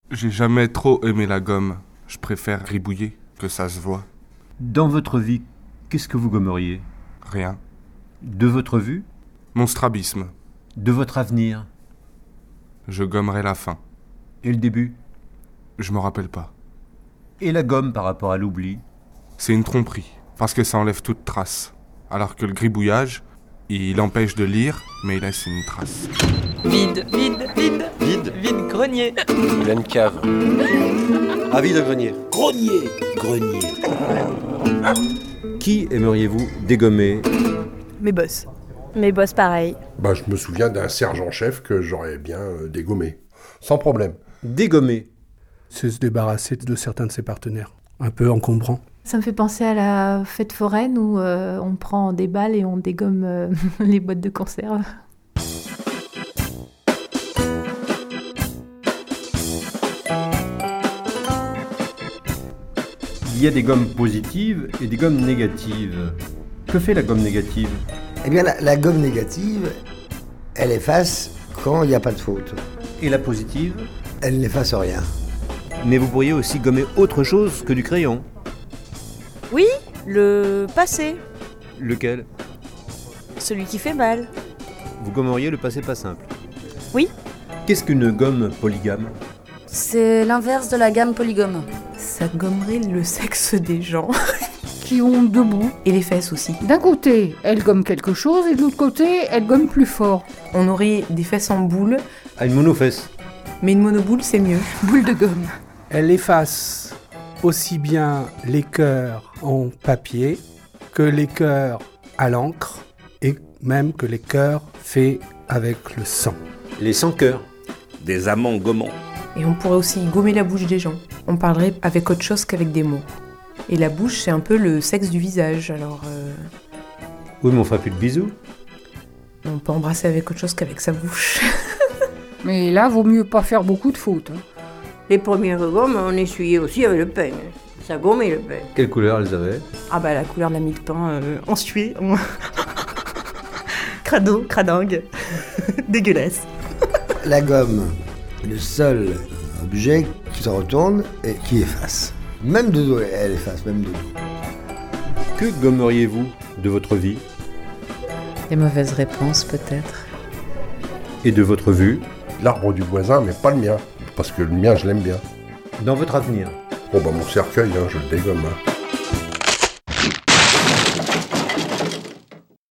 J'ai jamais trop aimé la gomme. Je préfère gribouiller, que ça se voit. Dans votre vie, qu'est-ce que vous gommeriez ? Rien. De votre vue ? Mon strabisme. De votre avenir ? Je gommerai la fin. Et le début ? Je m'en rappelle pas. Et la gomme par rapport à l'oubli ? C'est une tromperie, parce que ça enlève toute trace. Alors que le gribouillage, il empêche de lire, mais il laisse une trace. Vide, vide, vide, Vide. vide, grenier. Il a une cave. Ah, vide grenier. Grenier, grenier. Qui aimeriez-vous dégommer ? Mes boss. Mes boss pareil. Je me souviens d'un sergent-chef que j'aurais bien dégommé. Sans problème. Dégommer. C'est se débarrasser de certains de ses partenaires, un peu encombrants. Ça me fait penser à la fête foraine où on prend des balles et on dégomme les boîtes de conserve. Il y a des gommes positives et des gommes négatives. Que fait la gomme négative ? Eh bien, la gomme négative, elle efface quand il n'y a pas de faute. Et la positive ? Elle n'efface rien. Mais vous pourriez aussi gommer autre chose que du crayon. Oui, le passé. Lequel ? Celui qui fait mal. Vous gommeriez le passé pas simple. Oui. Qu'est-ce qu'une gomme polygame ? C'est l'inverse de la gamme polygome. Ça gommerait le sexe des gens. Qui ont deux bouts. Et les fesses aussi. D'un côté, elle gomme quelque chose et de l'autre côté, elle gomme plus fort. On aurait des fesses en boule. Ah, une monofesse. Mais une monoboule, c'est mieux. Boule de gomme. Elle efface aussi bien les cœurs en papier que les cœurs à l'encre et même que les cœurs faits avec le sang. Les sans-cœurs. Des amants gommants. Et on pourrait aussi gommer la bouche des gens. On parlerait avec autre chose qu'avec des mots. Et la bouche, c'est un peu le sexe du visage, alors... Oui, mais on ferait plus de bisous. On peut embrasser avec autre chose qu'avec sa bouche. Mais là, vaut mieux pas faire beaucoup de fautes. Les premières gommes, on essuyait aussi avec le pain. Ça gommait le pain. Quelle couleur elles avaient ? Ah la couleur de la mie de pain, en suée. Crado, cradingue. Dégueulasse. La gomme, le seul objet qui se retourne et qui efface. Même de dos, elle efface, même de dos. Que gommeriez-vous de votre vie ? Des mauvaises réponses, peut-être. Et de votre vue ? L'arbre du voisin, mais pas le mien. Parce que le mien, je l'aime bien. Dans votre avenir ? Mon cercueil, je le dégomme.